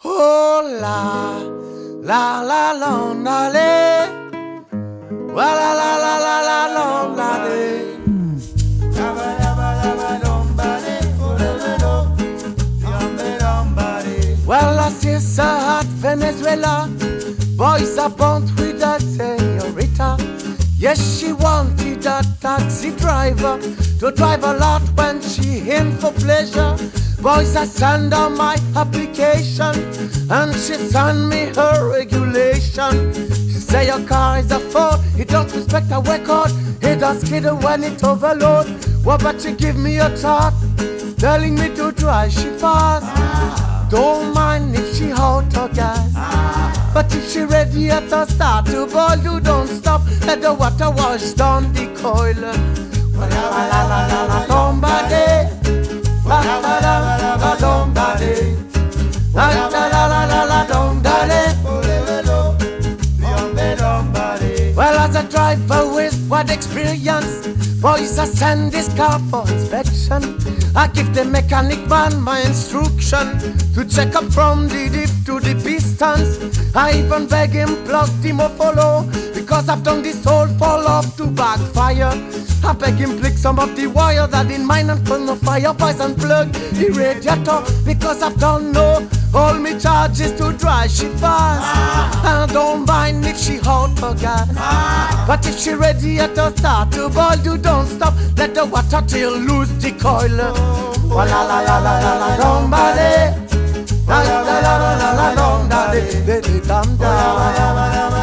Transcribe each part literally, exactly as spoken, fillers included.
Oh la, la la la la, wa la la la la la la la la. Well, I see so hot Venezuela, boys are born with a señorita. Yes, she wanted a taxi driver to drive a lot when she in for pleasure. Boys, I send her my application and she send me her regulation. She say your car is a Ford, it don't respect a record, it does skid when it overload. What about you give me a thought, telling me to drive she fast. Don't mind if she out or gas, but if she ready at the start to boil, you don't stop. Let the water wash down the coil. La la la la la la somebody, la la la la la somebody, la la la la la la somebody. Well, as a driver with wide experience, boys, I send this car for inspection. I give the mechanic man my instruction to check up from the diff to the pistons. I even beg him plug the follow, because I've done this whole fall off to backfire. I beg him flick some of the wire that in mine and put no fire boys and plug the radiator, because I've done no all me charges to drive she fast. I don't mind if she hot or gas, but if she ready at the start to boil, you don't stop. Let the water till lose the coil. La la la la la la la somebody, la la la la la la la somebody, let it come down.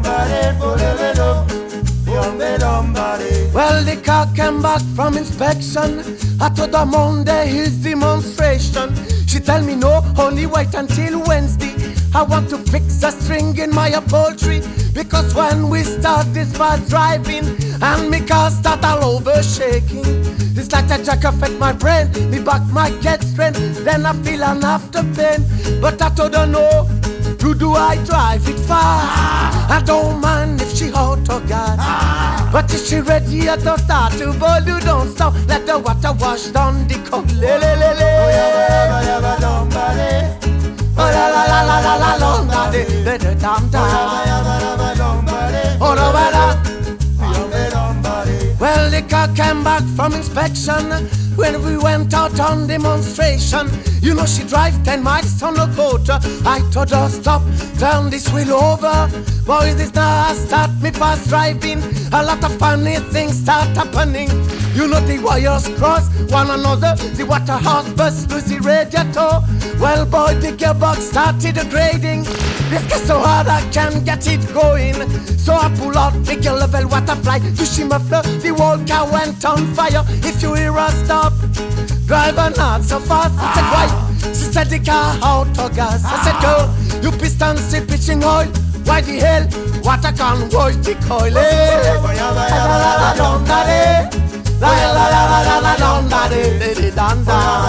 Well, the car came back from inspection. I told her Monday is demonstration. She tell me no, only wait until Wednesday. I want to fix a string in my upholstery, because when we start this fast driving and me car start all over shaking, this like a jack affect my brain, me back might get strained, then I feel an after pain. But I told her no, you do I drive it fast. I don't mind if she hot or gas, but if she ready at the start to boil, you don't stop. Let the water wash down the coal. Le le le le. Oh la la la la la la long body, le le tam tam. Oh la la la. Well, the car came back from inspection when we went out on demonstration. You know she drive ten miles on a quarter. I told her stop, turn this wheel over. Boy, this now start me fast driving. A lot of funny things start happening. You know the wires cross one another, the water house burst loose the radiator. Well, boy, the gearbox started degrading. This gets so hard I can't get it going. So I pull out the gear level water fly to she muffler. The whole car went on fire. If you hear her stop, driver not so fast. I said why? She said the car out of gas. I said girl, you piston still pitching oil. Why the hell water can't wash the coil? La la la la la la la la la la la la la la la la la la la